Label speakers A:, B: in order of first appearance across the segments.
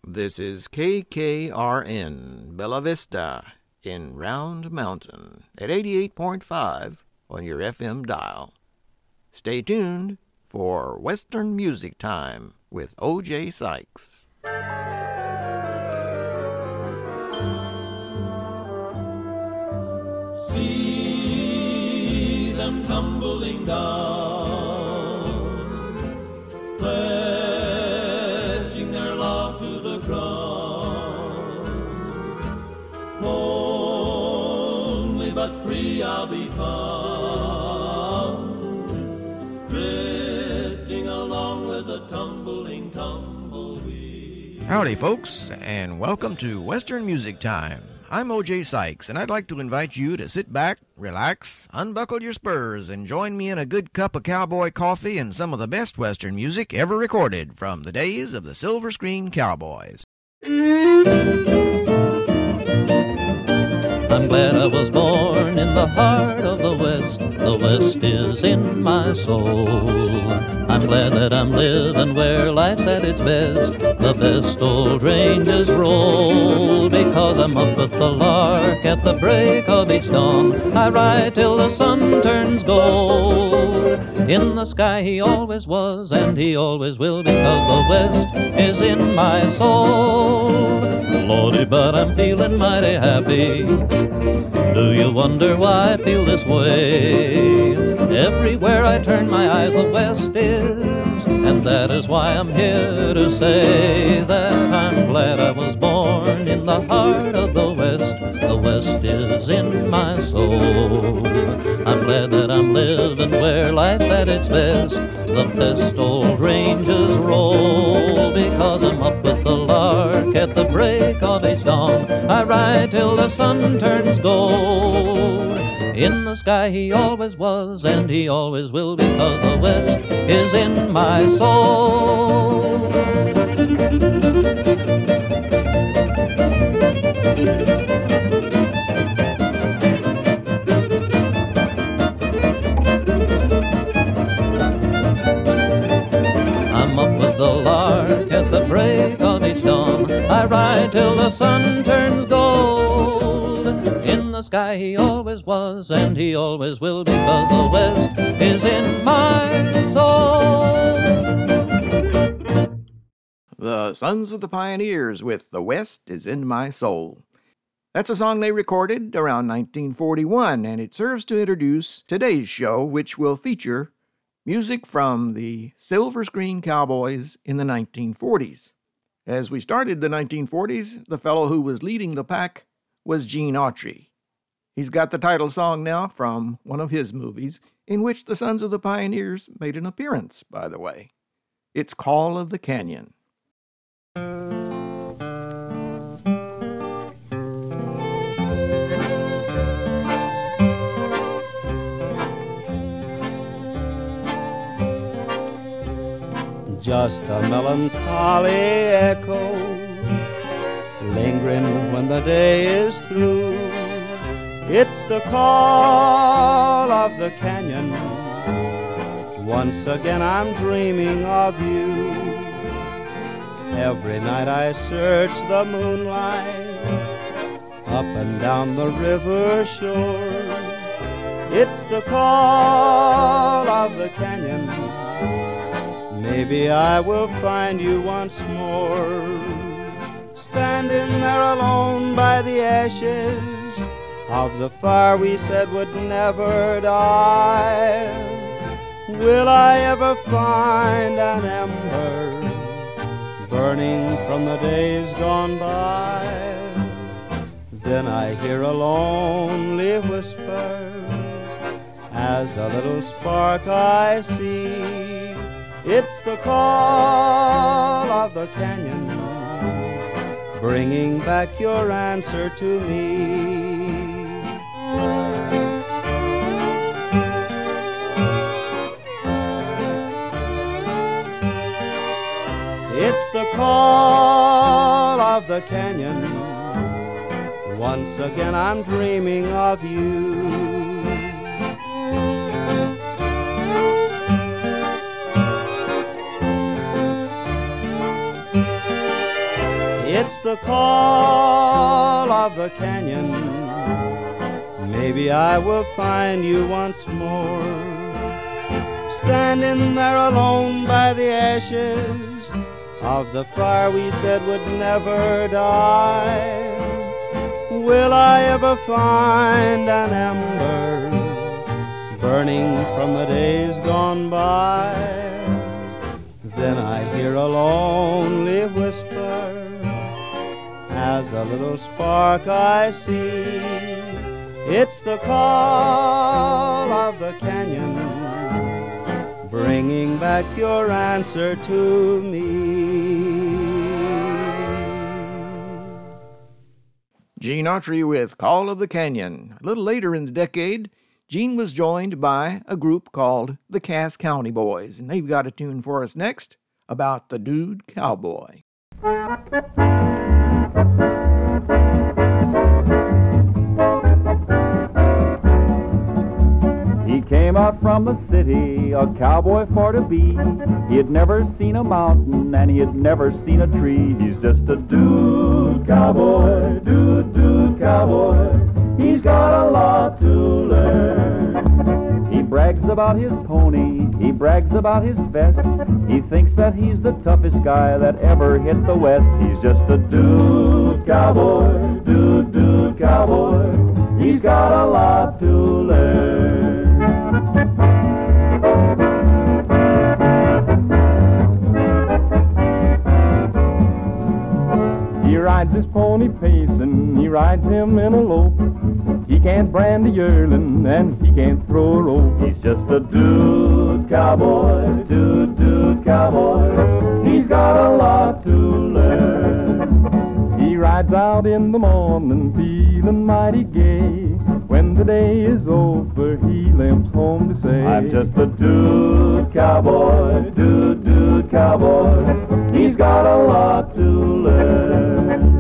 A: This is KKRN Bella Vista in Round Mountain at 88.5 on your FM dial. Stay tuned for Western Music Time with O.J. Sykes.
B: See them tumbling down, pledging their love to the ground. Lonely but free I'll be found, drifting along with the tumbling tumbleweed.
A: Howdy, folks, and welcome to Western Music Time. I'm O.J. Sykes, and I'd like to invite you to sit back, relax, unbuckle your spurs, and join me in a good cup of cowboy coffee and some of the best Western music ever recorded from the days of the Silver Screen Cowboys.
C: I'm glad I was born in the heart of the West. The West is in my soul. I'm glad that I'm living where life's at its best. The best old ranges roll, because I'm up with the lark at the break of each dawn. I ride till the sun turns gold. In the sky he always was, and he always will, because the West is in my soul. Lordy, but I'm feeling mighty happy. Do you wonder why I feel this way? Everywhere I turn my eyes, the West is, and that is why I'm here to say that I'm glad I was born in the heart of the West. The West is in my soul. I'm glad that I'm living where life's at its best. The best old ranges roll, because I'm up with the lark at the break of each dawn. I ride till the sun turns gold. In the sky he always was, and he always will, because the West is in my soul. I'm up with the lark at the break of each dawn. I ride till the sun turns gold. In the sky he always was, and he always will, because the West is in my soul.
A: The Sons of the Pioneers with The West is in My Soul. That's a song they recorded around 1941, and it serves to introduce today's show, which will feature music from the Silver Screen Cowboys in the 1940s. As we started the 1940s, the fellow who was leading the pack was Gene Autry. He's got the title song now from one of his movies, in which the Sons of the Pioneers made an appearance, by the way. It's Call of the Canyon.
D: Just a melancholy echo, lingering when the day is through. It's the call of the canyon. Once again I'm dreaming of you. Every night I search the moonlight, up and down the river shore. It's the call of the canyon. Maybe I will find you once more, standing there alone by the ashes of the fire we said would never die. Will I ever find an ember burning from the days gone by? Then I hear a lonely whisper as a little spark I see. It's the call of the canyon, bringing back your answer to me. It's the call of the canyon. Once again I'm dreaming of you. It's the call of the canyon. Maybe I will find you once more, standing there alone by the ashes of the fire we said would never die. Will I ever find an ember burning from the days gone by? Then I hear a lonely whisper as a little spark I see. It's the call of the canyon, bringing back your answer to me.
A: Gene Autry with Call of the Canyon. A little later in the decade, Gene was joined by a group called the Cass County Boys, and they've got a tune for us next about the Dude Cowboy.
E: He came out from the city, a cowboy for to be. He had never seen a mountain and he had never seen a tree. He's just a dude cowboy, dude cowboy. He's got a lot to learn. He brags about his pony, he brags about his vest. He thinks that he's the toughest guy that ever hit the West. He's just a dude cowboy, dude cowboy. He's got a lot to learn. He rides his pony pacing, he rides him in a lope. He can't brand a yearling and he can't throw a rope. He's just a dude cowboy, dude cowboy. He's got a lot to learn. He rides out in the morning feeling mighty gay. When the day is over, he limps home to say, I'm just a dude cowboy, dude cowboy. He's got a lot to learn.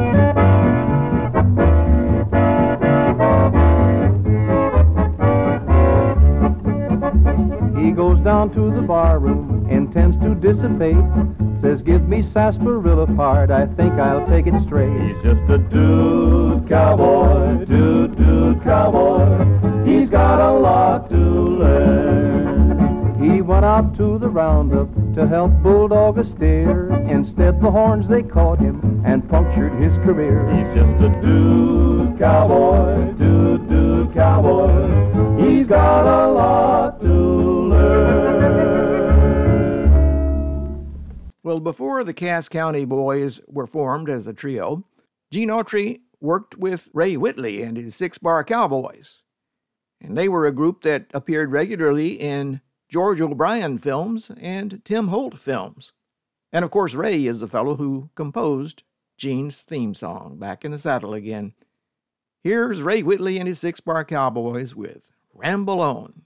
E: He goes down to the barroom, intends to dissipate. Says, give me sarsaparilla part, I think I'll take it straight. He's just a dude cowboy, dude cowboy. He's got a lot to learn. He went out to the roundup to help bulldog a steer. Instead the horns they caught him and punctured his career. He's just a dude cowboy, dude cowboy. He's got a lot to learn.
A: Well, before the Cass County Boys were formed as a trio, Gene Autry worked with Ray Whitley and his Six Bar Cowboys. And they were a group that appeared regularly in George O'Brien films and Tim Holt films. And of course, Ray is the fellow who composed Gene's theme song, Back in the Saddle Again. Here's Ray Whitley and his Six Bar Cowboys with Ramble On.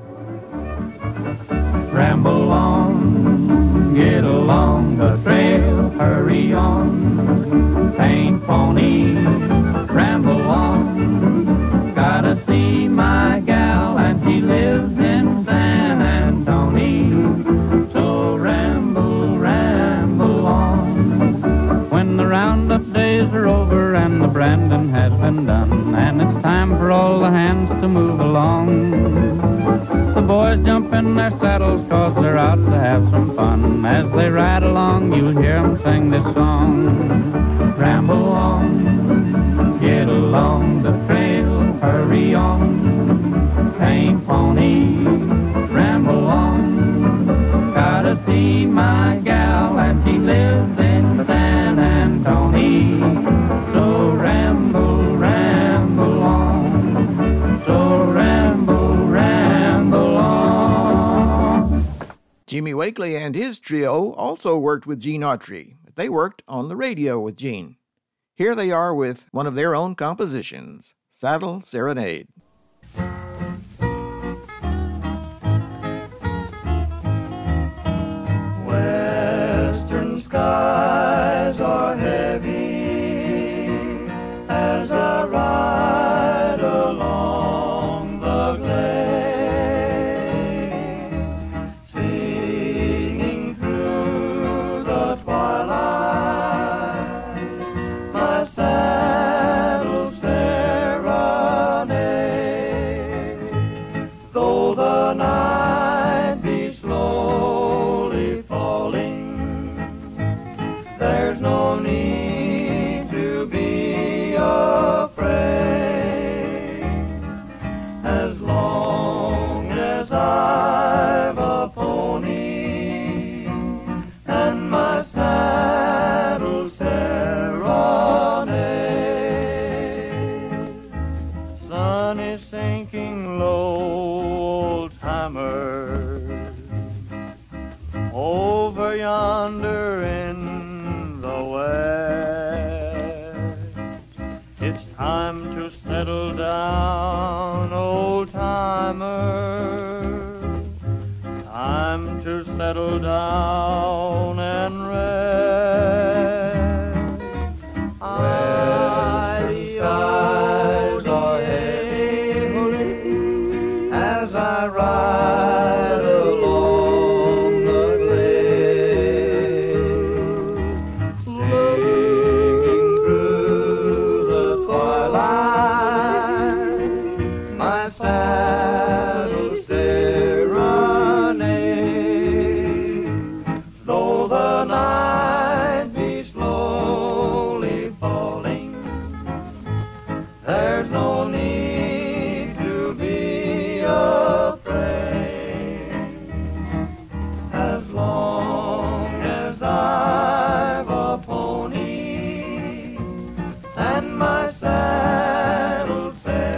C: Ramble on, get along the trail, hurry on, paint pony, ramble on. Gotta see my gal and she lives in San Antonio, so ramble, ramble on. When the roundup days are over and the branding has been done, and it's time for all the hands to move along, the boys jump in their saddles 'cause they're out to have some fun. As they ride along, you'll hear them sing this song. Ramble on, get along the trail, hurry on, paint pony, ramble on. Gotta see my gal and she lives in San Antonio, so ramble, ramble on, so ramble, ramble on.
A: Jimmy Wakely and his trio also worked with Gene Autry. They worked on the radio with Gene. Here they are with one of their own compositions, Saddle Serenade.
B: Western skies are heavy as I ride along the glade, singing through the twilight There's no need to be afraid as long as I've a pony and my saddle serenade. Sun is sinking low, old-timer, over yonder in the west. It's time to settle down, old-timer, time to settle down and rest. Where the skies are heavy as I ride along the glade, singing through the twilight, my saddle serenade. Though the night be slowly falling, there's no need to be afraid as long as I've a pony and my saddle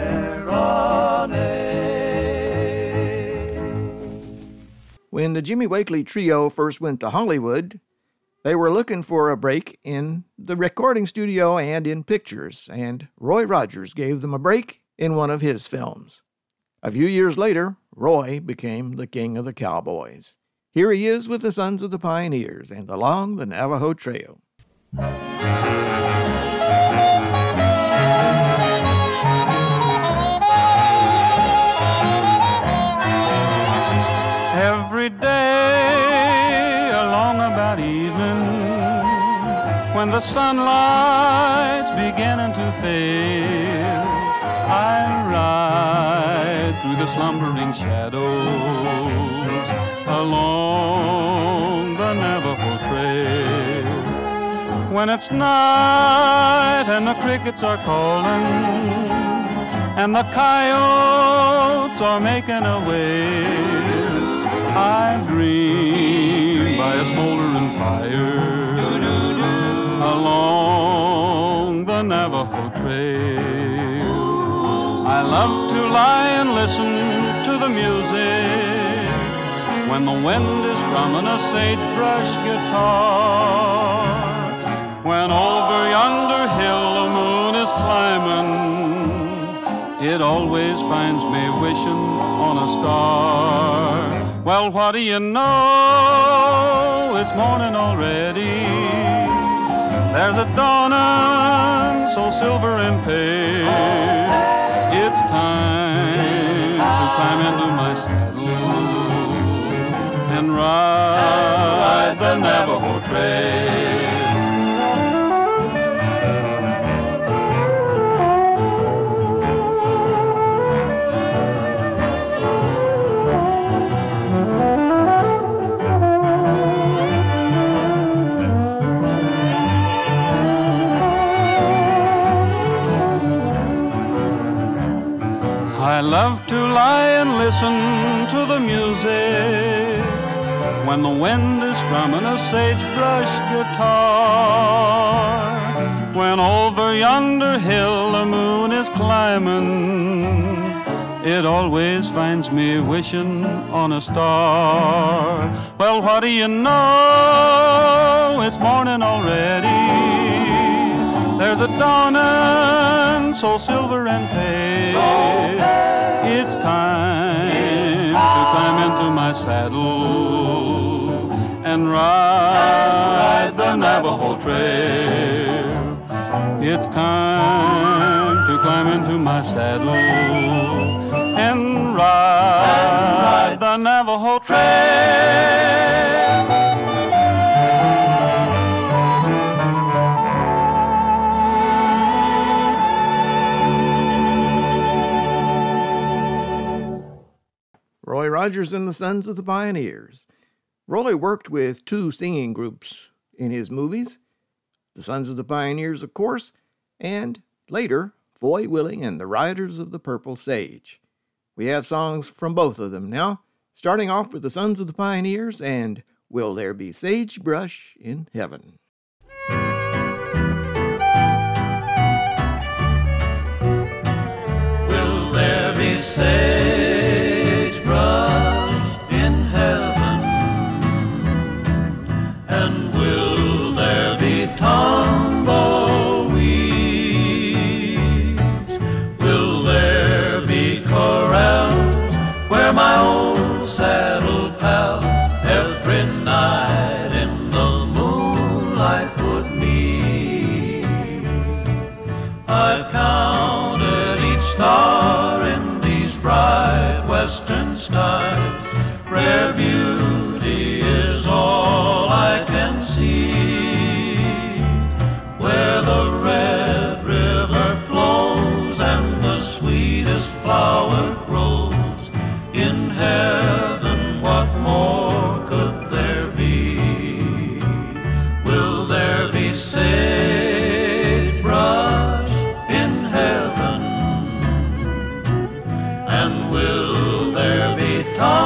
B: serenade.
A: When the Jimmy Wakely Trio first went to Hollywood, they were looking for a break in the recording studio and in pictures, and Roy Rogers gave them a break in one of his films. A few years later, Roy became the king of the cowboys. Here he is with the Sons of the Pioneers and Along the Navajo Trail.
D: Every day along about evening, when the sunlight's beginning to fade, I ride through the slumbering shadows along the Navajo Trail. When it's night and the crickets are calling and the coyotes are making a wail, I dream by a smoldering fire along the Navajo Trail. I love to lie and listen to the music when the wind is strumming a sagebrush guitar. When over yonder hill the moon is climbing, it always finds me wishing on a star. Well, what do you know? It's morning already. There's a dawning so silver and pale. It's time to climb into my saddle and ride the Navajo Trail. I love to lie and listen to the music when the wind is strumming a sagebrush guitar. When over yonder hill the moon is climbing, it always finds me wishing on a star. Well, what do you know? It's morning already. There's a dawning so silver and pale. It's time to climb into my saddle and ride the Navajo Trail. It's time to climb into my saddle and ride the Navajo Trail.
A: Roy Rogers and the Sons of the Pioneers. Roy worked with two singing groups in his movies. the Sons of the Pioneers, of course, and later, Foy Willing and the Riders of the Purple Sage. We have songs from both of them now, starting off with the Sons of the Pioneers and Will There Be Sagebrush in Heaven?
C: Will there be sagebrush in heaven? And will there be tumbleweeds? Will there be corrals where my old saddle pal every night in the moonlight would meet? I've counted each star in these bright western skies. Rare beauty is all I can see, where the red river flows and the sweetest flower grows. In heaven, what more could there be? Will there be sagebrush in heaven? And will there be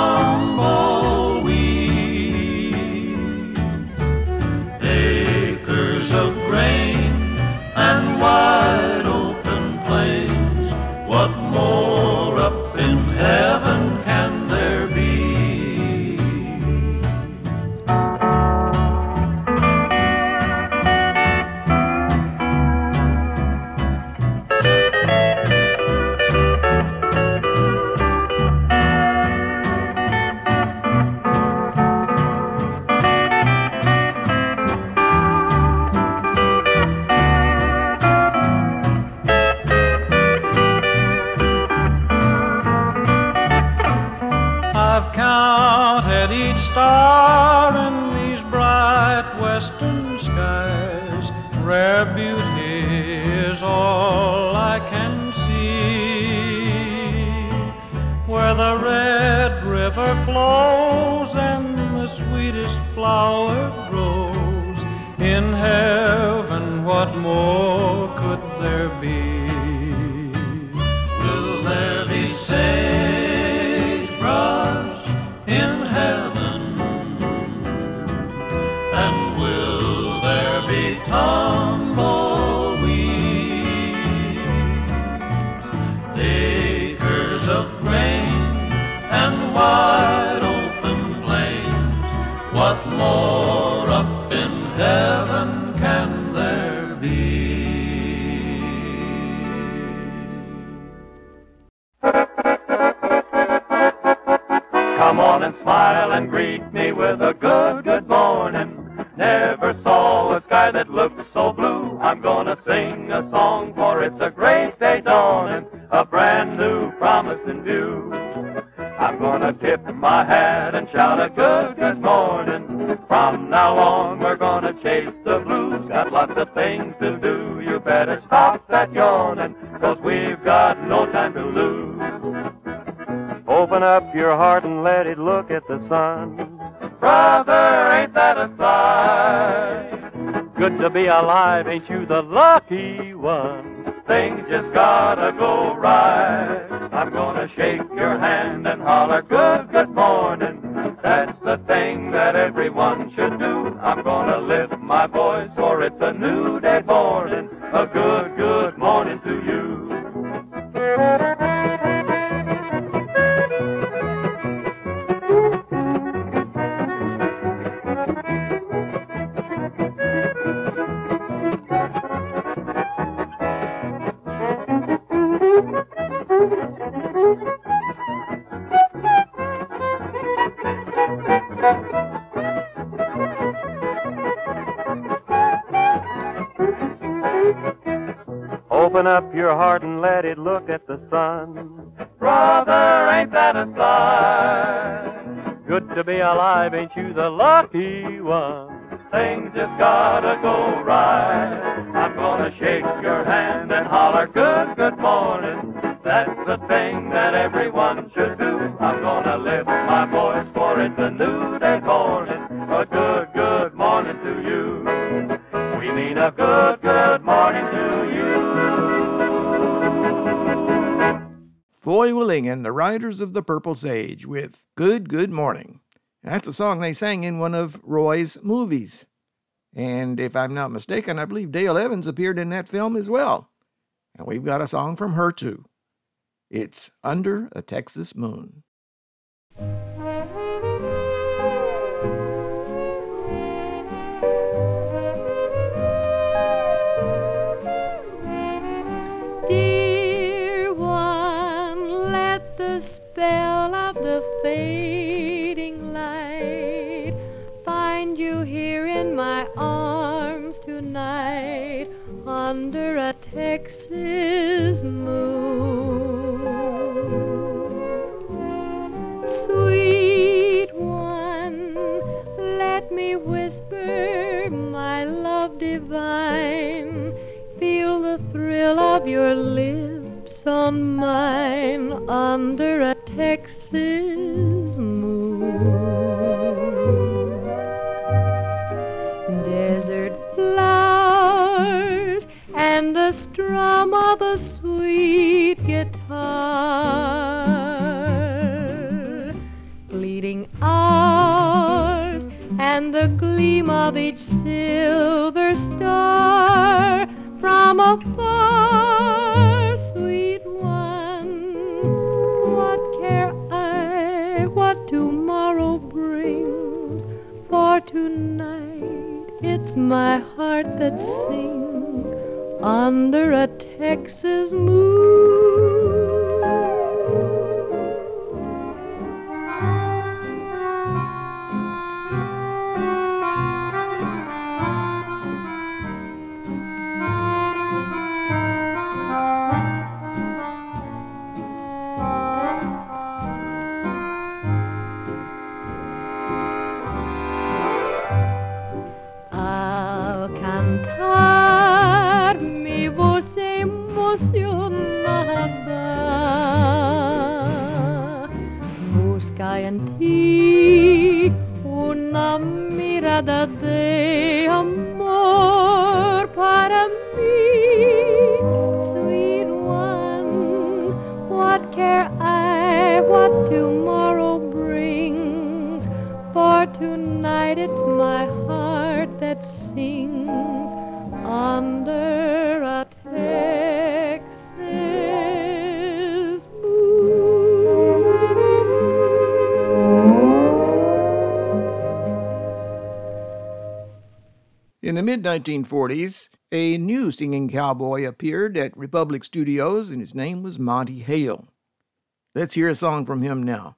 C: tumbleweeds? Acres of grain and wide open plains, what more up in heaven can there be? I've counted each star in these bright western skies. Rare beauty is all I can see, where the red river flows and the sweetest flower grows. In heaven, what more could there be? Will there be sagebrush in heaven? And will there be tumbleweeds? Acres of grain and wide open plains, what more up in heaven can there be?
B: Come on and smile and greet me with a good morning. Never saw a sky that looked so blue. I'm gonna sing a song, for it's a great day dawning, a brand new promise in view. I'm gonna tip my hat and shout a good morning. From now on we're gonna chase the blues. Got lots of things to do. You better stop that yawning, 'cause we've got no time to lose.
D: Open up your heart and let it look at the sun.
B: Brother, ain't that a sight?
D: Good to be alive, ain't you the lucky one?
B: Things just gotta go right. I'm gonna shake your hand and holler good morning. That's the thing that everyone should do. I'm gonna lift my voice, for it's a new day morning. A good morning to you.
D: Open up your heart and let it look at the sun.
B: Brother, ain't that a sight?
D: Good to be alive, ain't you the lucky one?
B: Things just gotta go right. I'm gonna shake your hand and holler good morning. That's the thing that everyone should do. I'm gonna lift my voice, for it's a new day morning. A good morning to you. We mean a good, good morning to you.
A: Foy Willing and the Riders of the Purple Sage with Good, Good Morning. That's a song they sang in one of Roy's movies. And if I'm not mistaken, I believe Dale Evans appeared in that film as well. And we've got a song from her too. It's Under a Texas Moon.
F: Dear one, let the spell of the fading light find you here in my arms tonight under a Texas moon. Sweet one, let me whisper my love divine. Feel the thrill of your lips on mine under a Texas moon. Desert flowers and the strum of a sweet guitar, fleeting hours and the gleam of each silver star from afar, sweet one, what care I what tomorrow brings, for tonight it's my heart that sings under a Texas moon. Al cantar mi voz emocionada busca en ti una mirada de amor para mí. Sweet one, what care I what tomorrow brings, for tonight it's my heart that sings under a Texas moon.
A: In the mid-1940s, a new singing cowboy appeared at Republic Studios, and his name was Monty Hale. Let's hear a song from him now.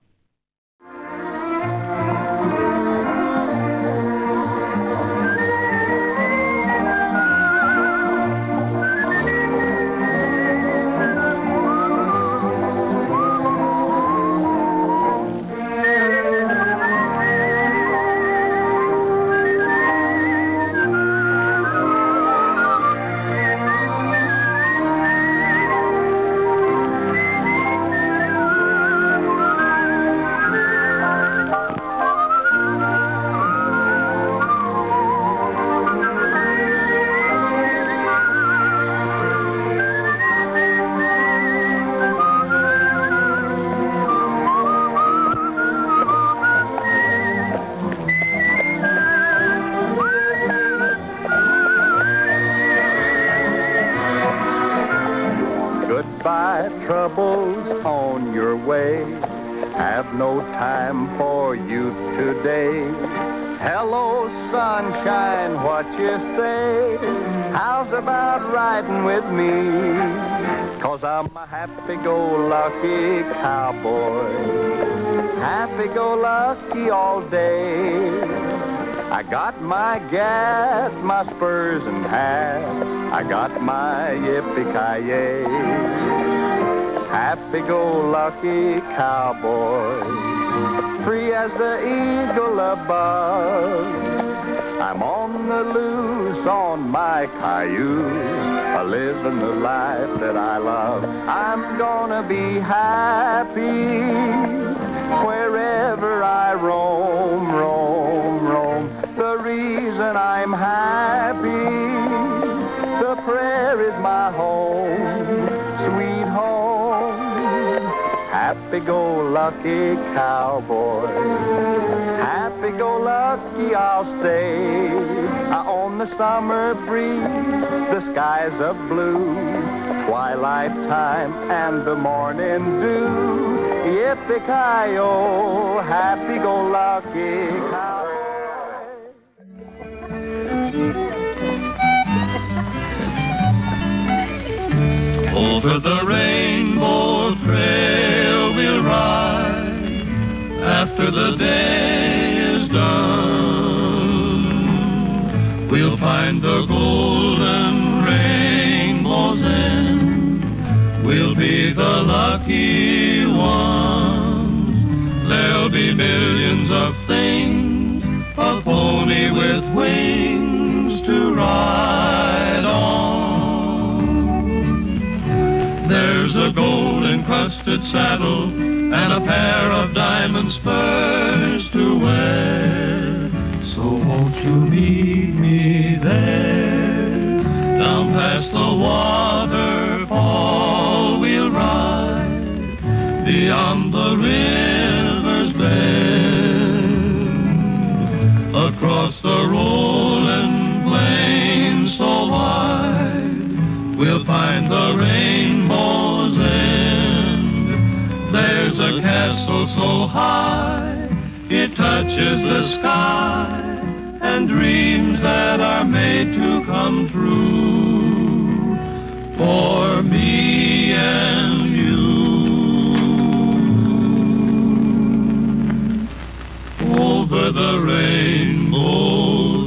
G: Goodbye, troubles on your way. Have no time for you today. Hello, sunshine, what you say? How's about riding with me? 'Cause I'm a happy-go-lucky cowboy, happy-go-lucky all day. I got my gat, my spurs and hat, I got my yippee-ki-yay. Happy-go-lucky cowboy, free as the eagle above. I'm on the loose on my cayuse, living the life that I love. I'm gonna be happy wherever I roam, roam, roam. The reason I'm happy happy-go-lucky cowboy. Happy-go-lucky I'll stay. On the summer breeze, the skies of blue, twilight time and the morning dew. Yippee-ki-yo, happy-go-lucky cowboy.
C: Over the rainbow trail we'll ride after the day is done. We'll find the golden rainbow's end. We'll be the lucky ones. There'll be millions of things, a pony with wings to ride on. There's a gold-encrusted saddle and a pair of diamond spurs to wear. So won't you meet me there? Down past the waterfall we'll ride, beyond the river's bend, across the rolling plains so wide, we'll find the rainbow's end. There's a castle so high, it touches the sky, and dreams that are made to come true for me and you. Over the rainbow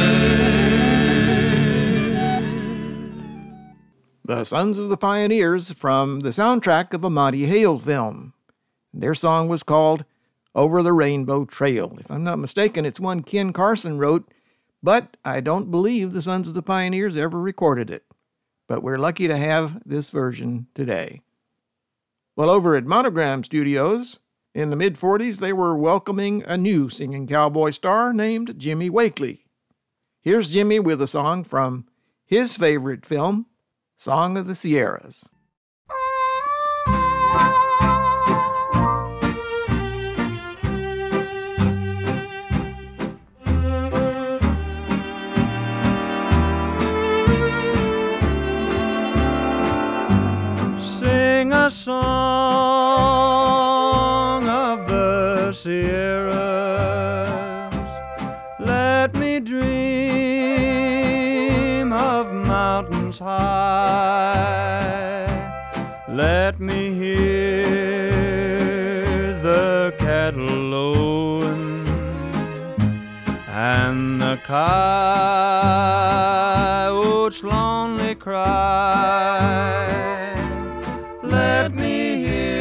C: trail.
A: The Sons of the Pioneers from the soundtrack of a Monty Hale film. Their song was called Over the Rainbow Trail. If I'm not mistaken, it's one Ken Carson wrote, but I don't believe the Sons of the Pioneers ever recorded it. But we're lucky to have this version today. Well, over at Monogram Studios, in the mid-40s, they were welcoming a new singing cowboy star named Jimmy Wakely. Here's Jimmy with a song from his favorite film, Song of the Sierras.
D: Sing a song of the Sierras. Let me dream of mountains high. Let me hear the cattle lowing and the coyote's lonely cry. Let me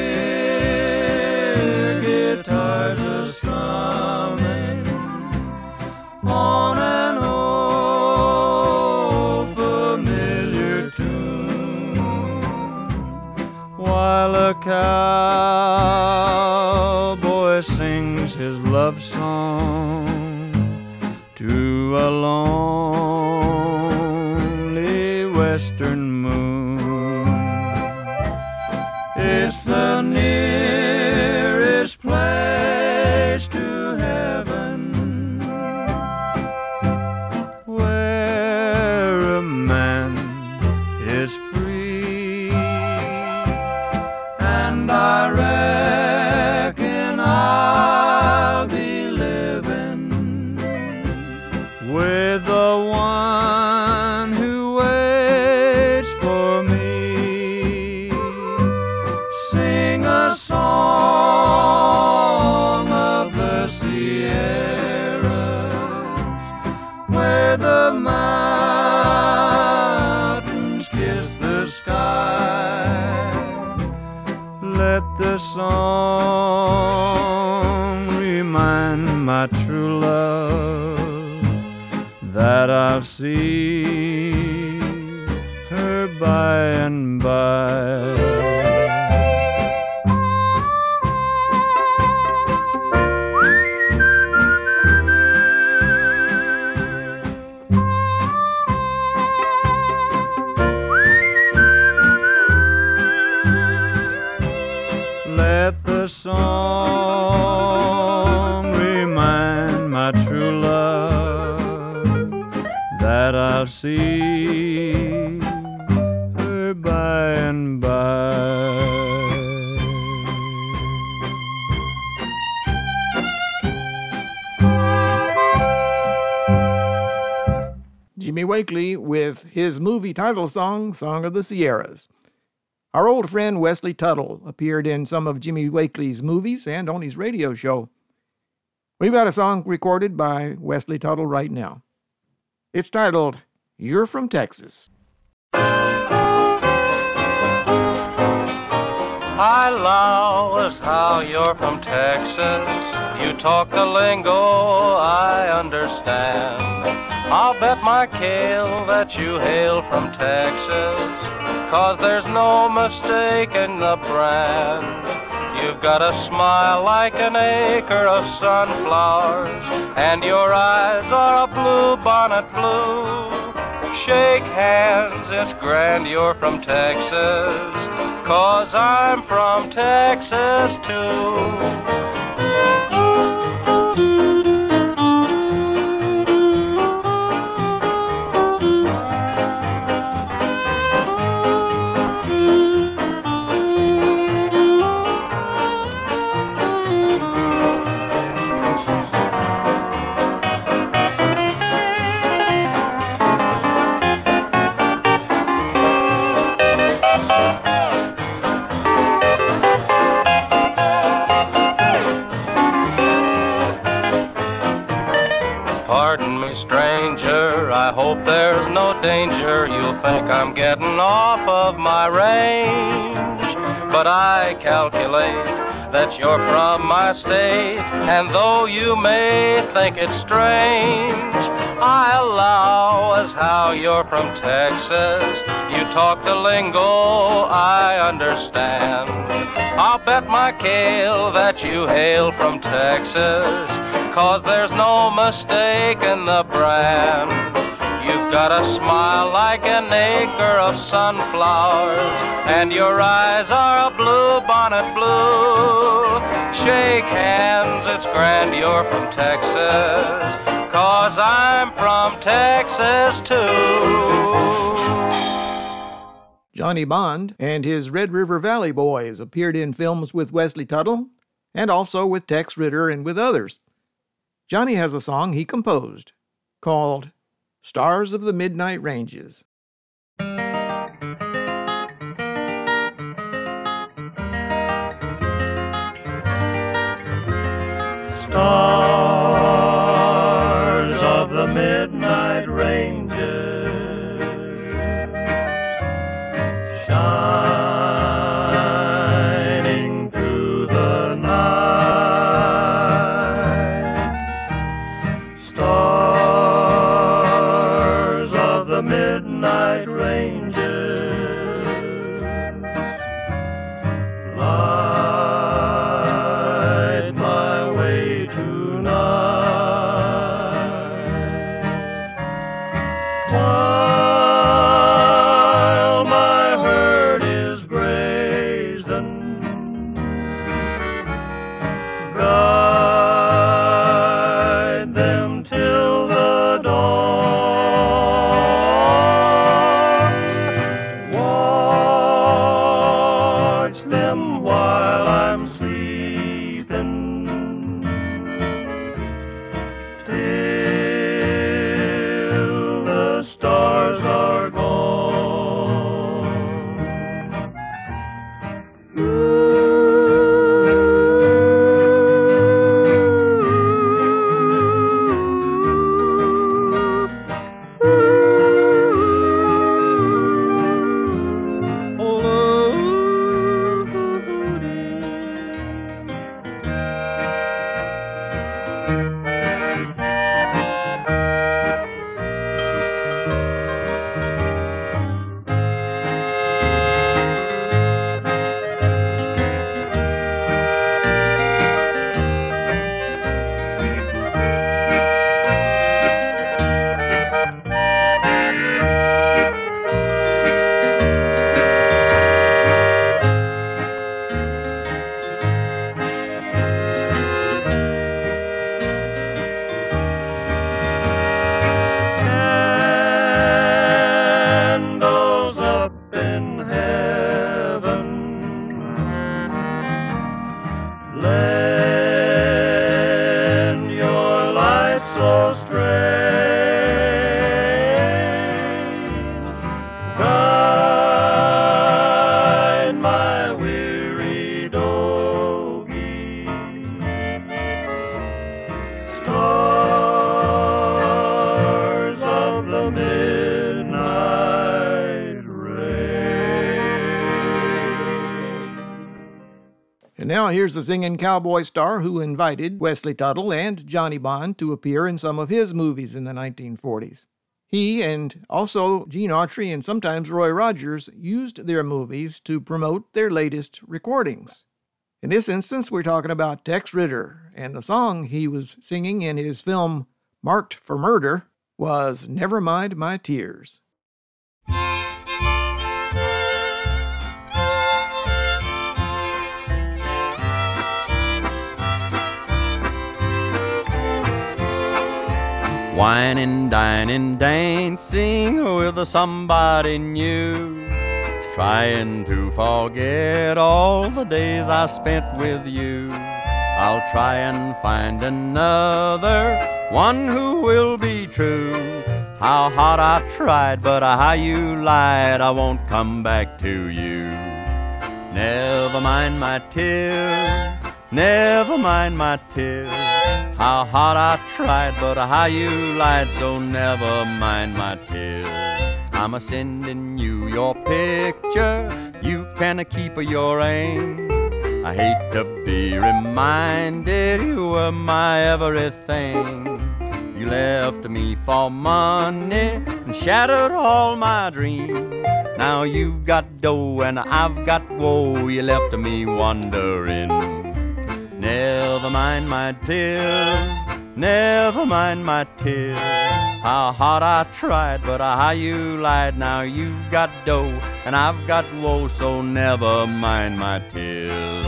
D: hear guitars a-strumming on an old familiar tune, while a cowboy sings his love song to a lonely western moon. It's the nearest place to heaven, where a man is free, and I reckon I'll be living with the one who waits for me. Sing a song of the Sierras, where the mountains kiss the sky. Let the song remind my true love that I'll see her by and by. Let the see her by and by.
A: Jimmy Wakely with his movie title song, Song of the Sierras. Our old friend Wesley Tuttle appeared in some of Jimmy Wakely's movies and on his radio show. We've got a song recorded by Wesley Tuttle right now. It's titled, You're from Texas.
H: I allow as how you're from Texas. You talk the lingo I understand. I'll bet my kale that you hail from Texas, 'cause there's no mistaking the brand. You've got a smile like an acre of sunflowers, and your eyes are a blue bonnet blue. Shake hands, it's grand you're from Texas, 'cause I'm from Texas too. Pardon me, stranger, I hope there's no danger you'll think I'm getting off of my range. But I calculate that you're from my state, and though you may think it's strange, I allow as how you're from Texas. You talk the lingo I understand. I'll bet my kale that you hail from Texas, 'cause there's no mistake in the brand. You've got a smile like an acre of sunflowers, and your eyes are a blue bonnet blue. Shake hands, it's grand you're from Texas, 'cause I'm from Texas too.
A: Johnny Bond and his Red River Valley Boys appeared in films with Wesley Tuttle and also with Tex Ritter and with others. Johnny has a song he composed called Stars of the Midnight Ranges.
I: Stars of the midnight ranges, shining through the night. Stars of the midnight ranges, light my way tonight. While my herd is grazing, guide them till the dawn.
A: And now here's the singing cowboy star who invited Wesley Tuttle and Johnny Bond to appear in some of his movies in the 1940s. He and also Gene Autry and sometimes Roy Rogers used their movies to promote their latest recordings. In this instance, we're talking about Tex Ritter, and the song he was singing in his film Marked for Murder was Never Mind My Tears.
J: Whining, dining, dancing with somebody new, trying to forget all the days I spent with you. I'll try and find another one who will be true. How hard I tried, but how you lied, I won't come back to you. Never mind my tears, never mind my tears. How hard I tried, but how you lied, so never mind my tears. I'm a-sending you your picture, you can keep your aim. I hate to be reminded you were my everything. You left me for money and shattered all my dreams. Now you've got dough and I've got woe, you left me wondering. Never mind my tears, never mind my tears. How hard I tried, but how you lied. Now you've got dough and I've got woe, so never mind my tears.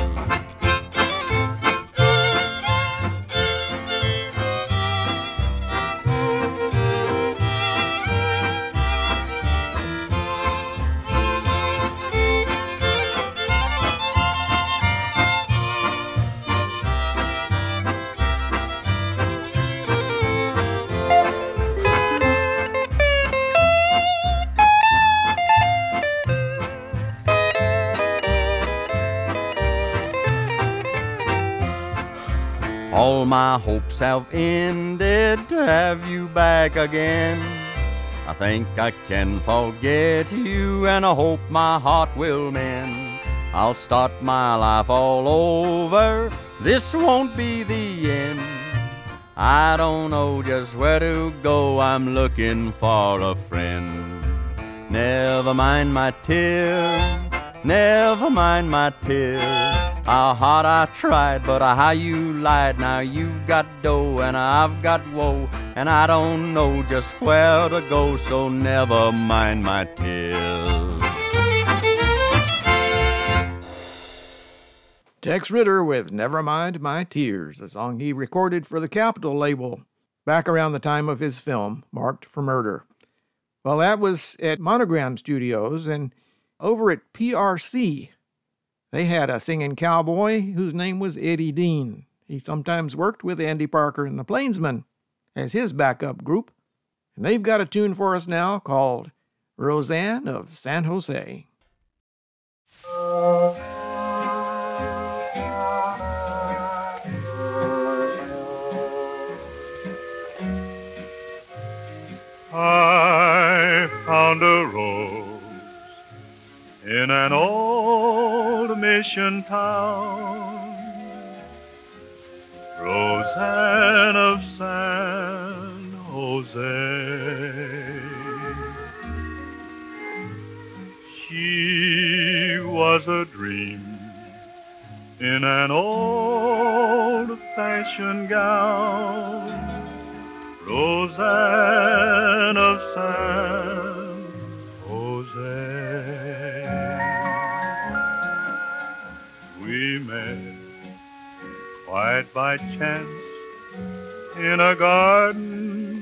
J: All my hopes have ended to have you back again. I think I can forget you and I hope my heart will mend. I'll start my life all over, this won't be the end. I don't know just where to go, I'm looking for a friend. Never mind my tears, never mind my tears. How hard I tried, but how you lied. Now you've got dough and I've got woe, and I don't know just where to go, so never mind my tears.
A: Tex Ritter with Never Mind My Tears, a song he recorded for the Capitol label back around the time of his film, Marked for Murder. Well, that was at Monogram Studios, and over at PRC, they had a singing cowboy whose name was Eddie Dean. He sometimes worked with Andy Parker and the Plainsmen as his backup group, and they've got a tune for us now called Roseanne of San Jose.
I: I found a rose in an old mission town, Roseanne of San Jose. She was a dream in an old-fashioned gown, Roseanne of San Jose. We met quite by chance in a garden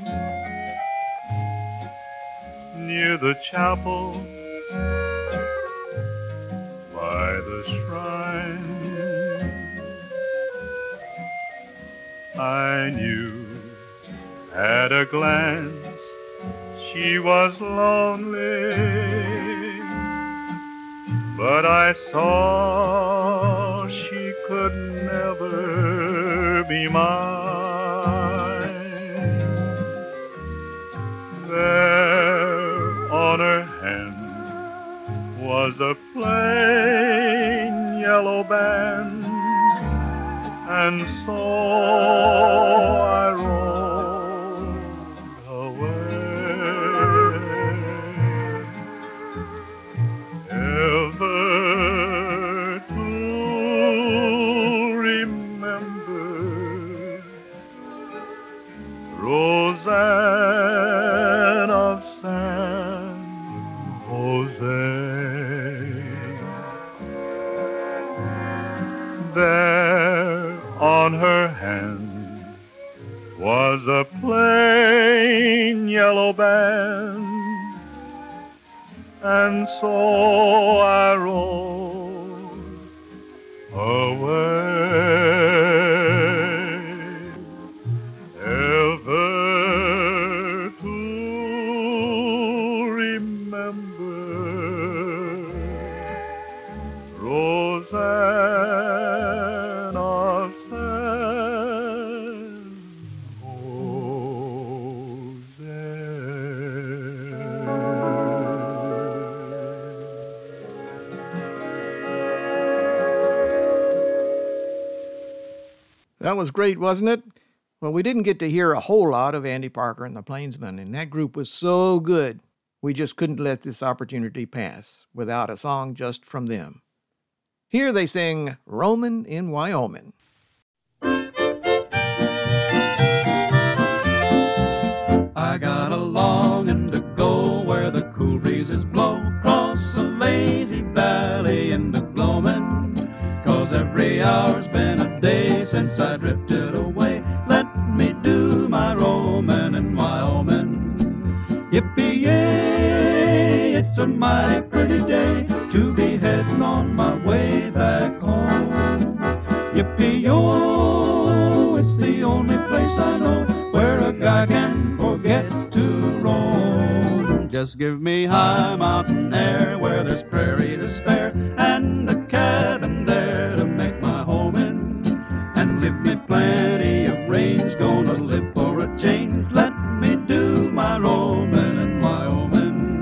I: near the chapel by the shrine. I knew at a glance she was lonely, but I saw she could never be mine. There on her hand was a plain yellow band and so I rolled away, ever to remember Roseanne of San Jose. There on her hand was a plain yellow band, and so I rolled away, ever to remember Roseanne of San Jose.
A: That was great, wasn't it? Well, we didn't get to hear a whole lot of Andy Parker and the Plainsmen, and that group was so good, we just couldn't let this opportunity pass without a song just from them. Here they sing Roamin' in Wyoming.
C: I got a longing to go where the cool breezes blow, across a lazy valley in the gloaming, 'cause every hour's been a day since I drifted away. Let me do my roaming in Wyoming. Yippee-yay, it's a mighty pretty day to be heading on my way back home. Yippee-yo, it's the only place I know where a guy can forget to roam. Just give me high mountain air where there's prairie to spare, and a cabin there to make my home in, and leave me plenty of range, gonna live for a change. Let me do my roaming in Wyoming.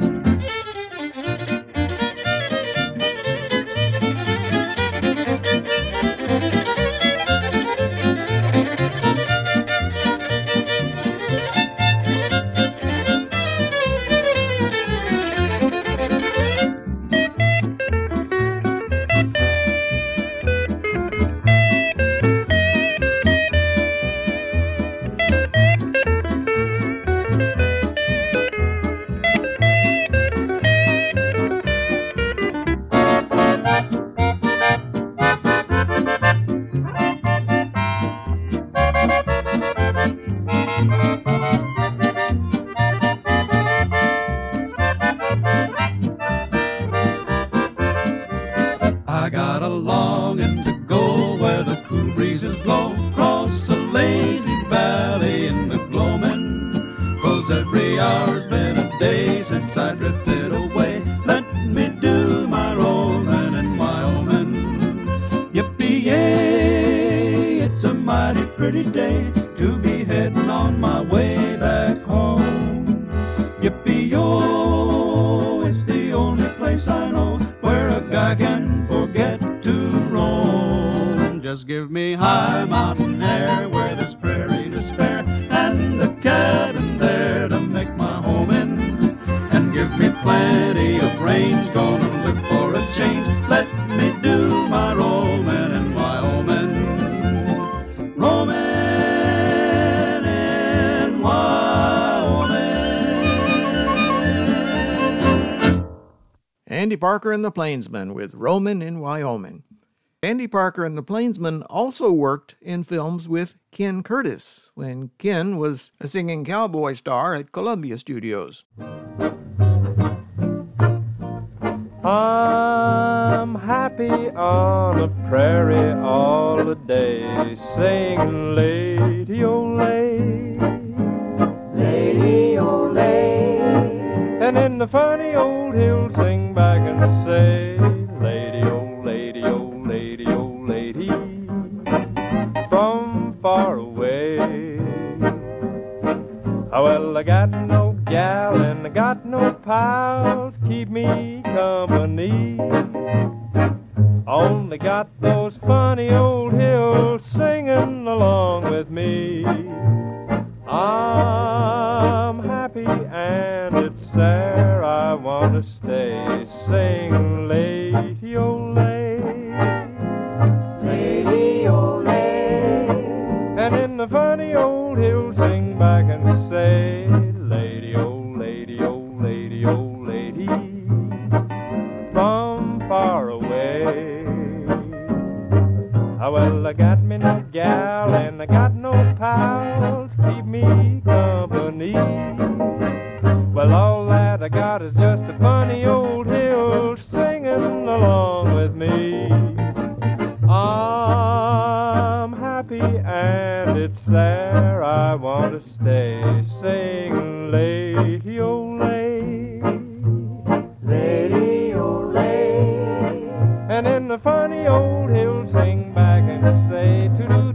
C: I got a longing to go where the cool breezes blow, across a lazy valley in the gloaming, 'cause every hour's been a day since I drifted away. Let me do my roaming in Wyoming. Yippee-yay, it's a mighty pretty day to be heading on my way back home. Yippee-yo, it's the only place I know where a guy can forget to roam. Just give me high mountain air where there's prairie to spare, and a cabin there to make my home in, and give me plenty of range, gonna live for a change. Let me do my roaming in Wyoming. Roaming in Wyoming.
A: Andy Parker and the Plainsmen with Roamin' in Wyoming. Andy Parker and the Plainsmen also worked in films with Ken Curtis when Ken was a singing cowboy star at Columbia Studios.
K: I'm happy on a prairie all the day, singing lady-o-lay, lady-o-lay. And in the funny old hills sing back and say, lady-o-lady-o-lady-o-lady, from far away. Well, I got no gal and I got no pal to keep me company. Only got those funny old hills singing along with me. I'm happy and it's there I want to stay. Sing lady-o-lay, lady-o-lay. And in the funny old hills sing back and say, lady-o-lady-o-lady-o-lady, from far away. Well, I got me no gal and I got no pal to keep me company. Well, all that I got is just a funny old hill singing along with me. I'm happy and it's there I want to stay. Sing lady-o-lay, lady-o-lay. And in the funny old hill sing back and say,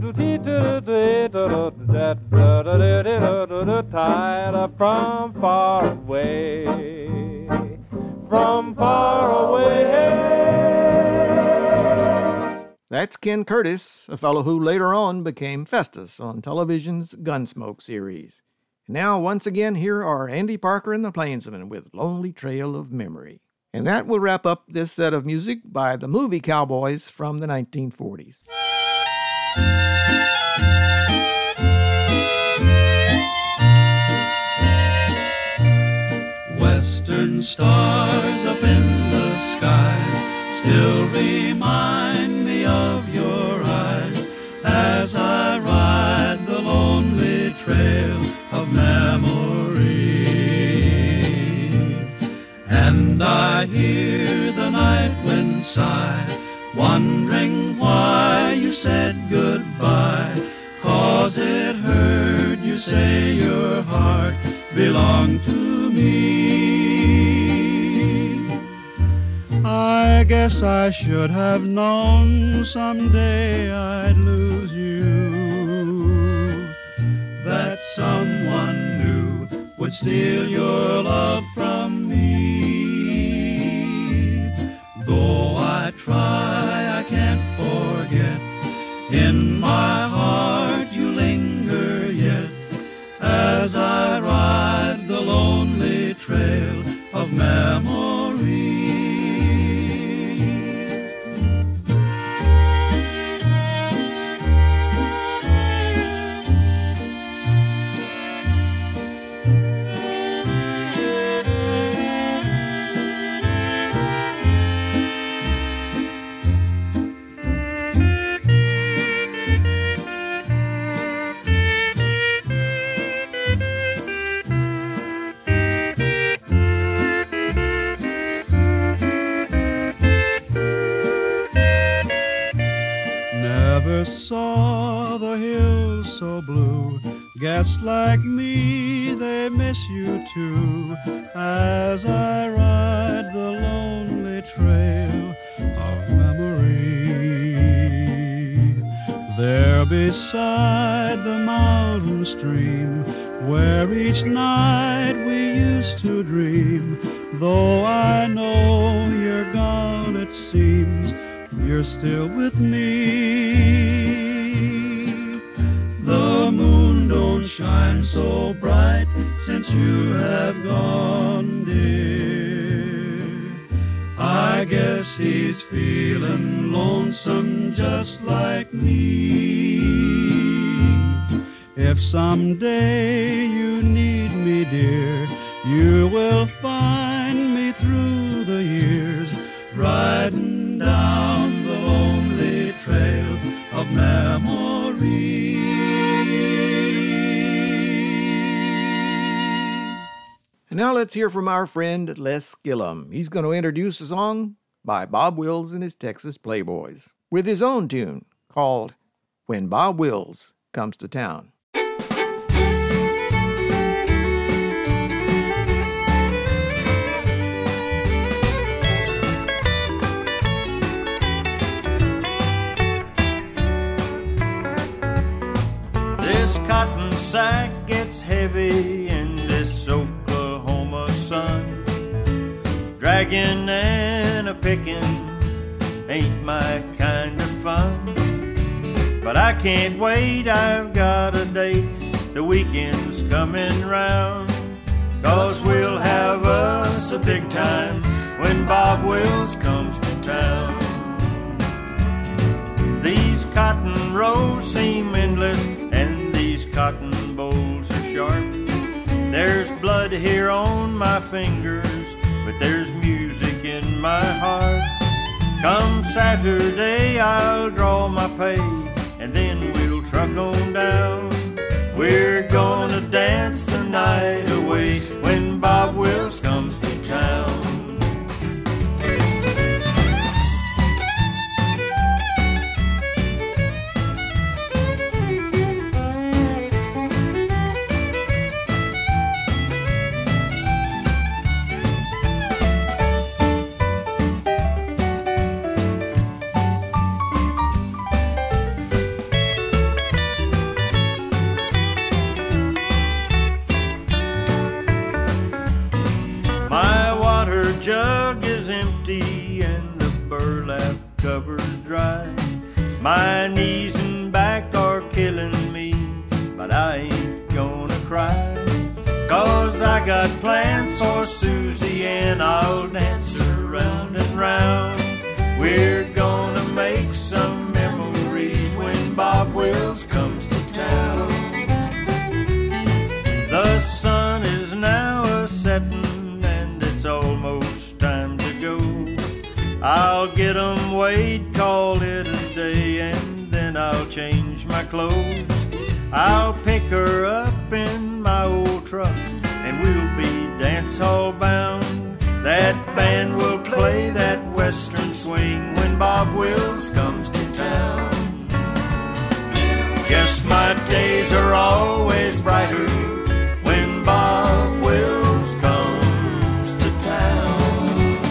K: tied up from far away, from far away.
A: That's Ken Curtis, a fellow who later on became Festus on television's Gunsmoke series. Now, once again, here are Andy Parker and the Plainsmen with Lonely Trail of Memory. And that will wrap up this set of music by the movie Cowboys from the 1940s.
I: Western stars up in the skies still remind me of your eyes as I ride the lonely trail of memory. And I hear the night wind sigh, wondering why you said goodbye, 'cause it heard you say your heart belonged to me. I guess I should have known someday I'd lose you, that someone new would steal your love from me. Though I try, I can't forget, in my heart you linger yet, as I ride the lonely trail of memory. Never saw the hills so blue. Guess like me they miss you too, as I ride the lonely trail of memory. There beside the mountain stream, where each night we used to dream, though I know you're gone it seems, you're still with me. The moon don't shine so bright since you have gone, dear. I guess he's feeling lonesome just like me. If someday you need me, dear, you will find me through the years, riding down the lonely trail of memory.
A: And now let's hear from our friend Les Gillum. He's going to introduce a song by Bob Wills and his Texas Playboys with his own tune called When Bob Wills Comes to Town.
L: This cotton sack gets heavy in this Oklahoma sun, dragging and a-picking ain't my kind of fun. But I can't wait, I've got a date, the weekend's coming round. 'Cause we'll have us a big time when Bob Wills comes to town. These cotton rows seem endless and these cotton bowls are sharp. There's blood here on my fingers, but there's music in my heart. Come Saturday I'll draw my pay and then we'll truck on down. We're gonna dance the night away when Bob Wills comes to town. Jug is empty and the burlap cover's dry. My knees and back are killing me, but I ain't gonna cry. 'Cause I got plans for Susie and I'll dance her round and round. We're gonna make some memories when Bob Wills comes to town. The sun is now a-setting and it's almost time to go. I'll get 'em weighed, call it a day, and then I'll change my clothes. I'll pick her up in my old truck and we'll be dance hall bound. That band will play that western swing when Bob Wills comes to town. Yes, my days are always brighter when Bob Wills comes to town.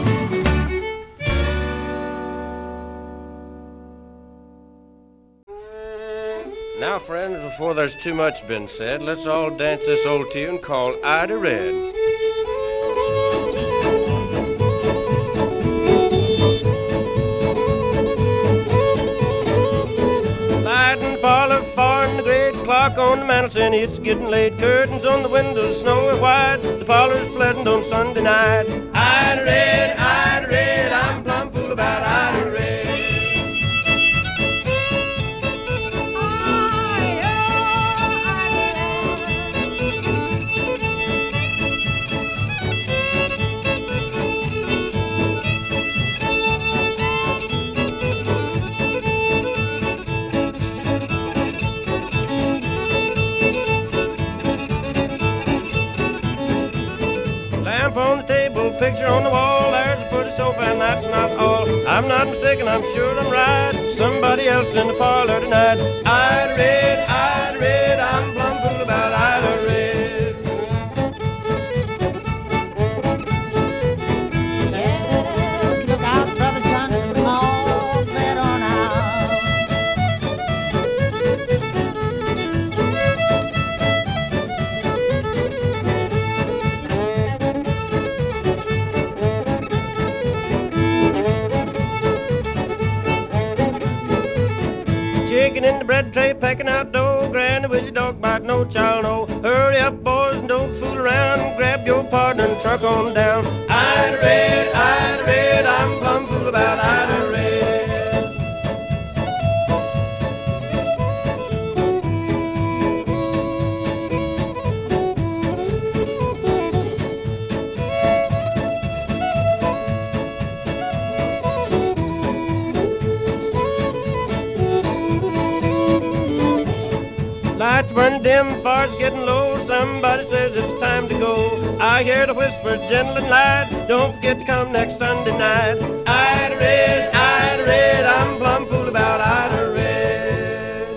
M: Now, friends, before there's too much been said, let's all dance this old tune called Ida Red. Lighting parlor far in the great clock on the mantel saying it's getting late. Curtains on the windows snowy white. The parlor's pleasant on Sunday night. Ida Red, I'm plumb fool about Ida Red. On the table, picture on the wall, there's a pretty sofa and that's not all. I'm not mistaken, I'm sure I'm right. Somebody else in the parlor tonight. Ida Red, I'm plumb fool about Ida Red.
N: Yes, look out, Brother Johnson, come on, play it on out.
M: Chicken in the bread tray, pecking out dough. Granny with your dog bite, no child, no. Hurry up, boys, and don't fool around. Grab your partner and truck on down. Ida Red, I'm plumb fool about Ida Red. Lights burning dim, fire's getting low. Somebody says it's time to go. I hear the whisper, gentle and light. Don't forget to come next Sunday night. Ida Red, I'm plumb fool about Ida Red.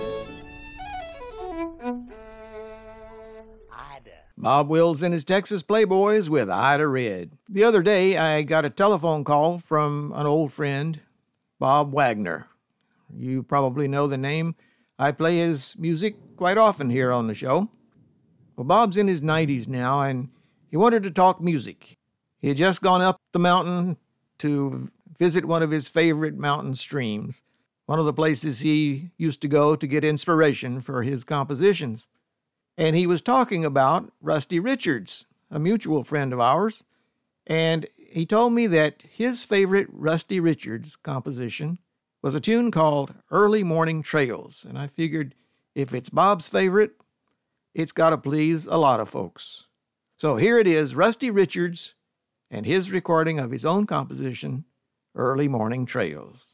A: Bob Wills and his Texas Playboys with Ida Red. The other day, I got a telephone call from an old friend, Bob Wagner. You probably know the name. I play his music quite often here on the show. Well, Bob's in his 90s now, and he wanted to talk music. He had just gone up the mountain to visit one of his favorite mountain streams, one of the places he used to go to get inspiration for his compositions. And he was talking about Rusty Richards, a mutual friend of ours, and he told me that his favorite Rusty Richards composition was a tune called Early Morning Trails, and I figured if it's Bob's favorite, it's got to please a lot of folks. So here it is, Rusty Richards and his recording of his own composition, Early Morning Trails.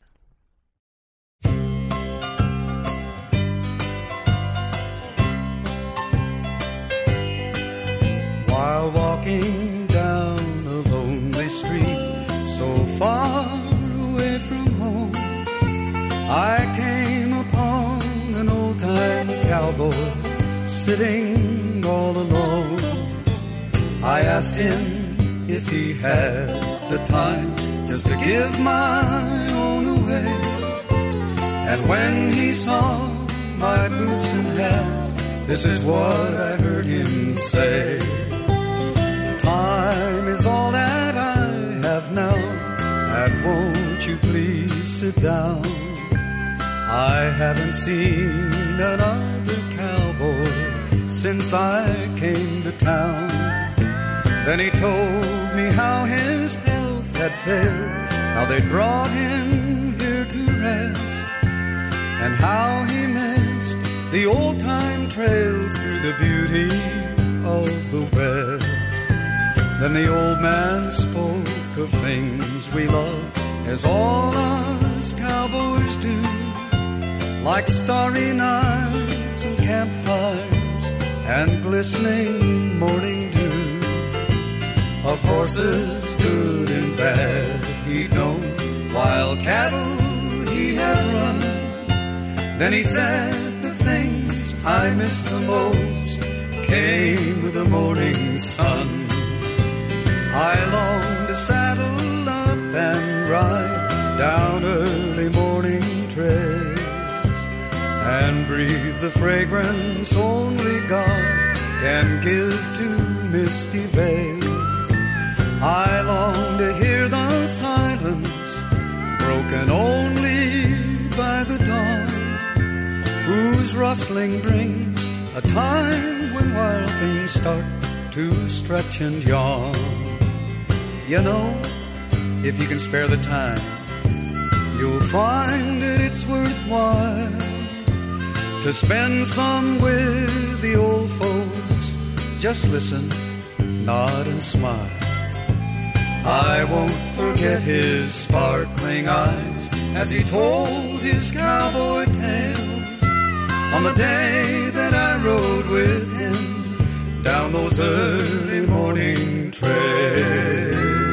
I: While walking down a lonely street so far away from home, I came upon an old-time cowboy sitting all alone. I asked him if he had the time just to give my own away. And when he saw my boots and hat, this is what I heard him say. Time is all that I have now, and won't you please sit down? I haven't seen another cowboy since I came to town. Then he told me how his health had failed, how they brought him here to rest, and how he missed the old-time trails through the beauty of the West. Then the old man spoke of things we love, as all us cowboys do, like starry nights and campfires and glistening morning dew. Of horses good and bad he'd known, wild cattle he had run. Then he said the things I miss the most came with the morning sun. I long to saddle up and ride down early morning trails and breathe the fragrance only God can give to misty vales. I long to hear the silence broken only by the dawn, whose rustling brings a time when wild things start to stretch and yawn. You know, if you can spare the time, you'll find that it's worthwhile to spend some with the old folks. Just listen, nod and smile. I won't forget his sparkling eyes as he told his cowboy tales on the day that I rode with him down those early morning trails.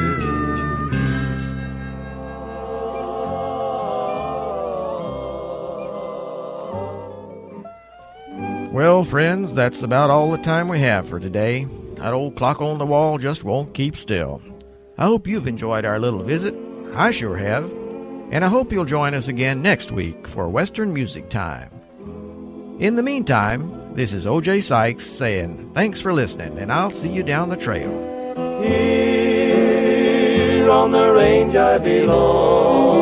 A: Well, friends, that's about all the time we have for today. That old clock on the wall just won't keep still. I hope you've enjoyed our little visit. I sure have. And I hope you'll join us again next week for Western Music Time. In the meantime, this is O.J. Sykes saying thanks for listening, and I'll see you down the trail.
B: Here on the range I belong,